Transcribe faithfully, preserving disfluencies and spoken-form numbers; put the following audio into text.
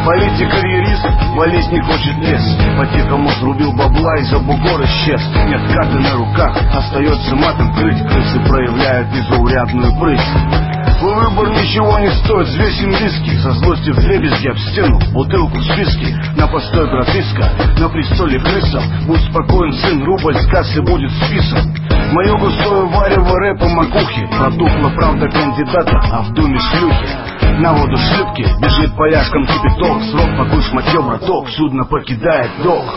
Политик-карьерист, болезнь не хочет лес. По-тихому срубил бабла и за бугор исчез. Нет карты на руках, остается матом крыть. Крысы проявляют незаурядную прыть. Твой выбор ничего не стоит, взвесим риски. Со злости вдребезги об стену, бутылку с виски. На постой прописка, на престоле крыса. Будь спокоен, сын, рубль с кассы будет списан. Мое густое варево рэпа макухи. Протухла правда кандидата, а в думе шлюхи. На воду шлюпки, бежит по яшкам кипяток. Срок покуй шматье, браток, судно покидает док.